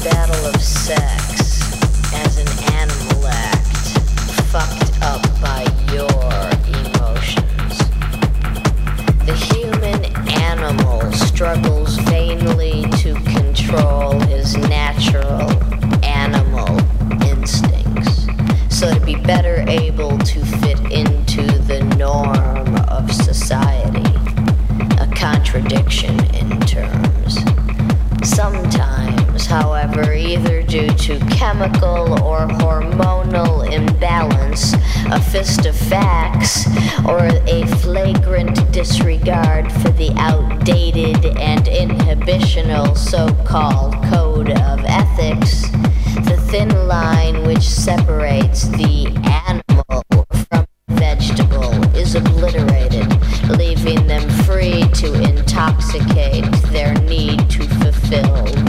battle of sex as an animal act, fucked up by your emotions. The human animal struggles vainly to control his natural animal instincts, so to be better able to fit into the norm of society, a contradiction in terms. Sometimes, however, either due to chemical or hormonal imbalance, a fist of facts, or a flagrant disregard for the outdated and inhibitional so-called code of ethics, the thin line which separates the animal from the vegetable is obliterated, leaving them free to intoxicate their need to fulfill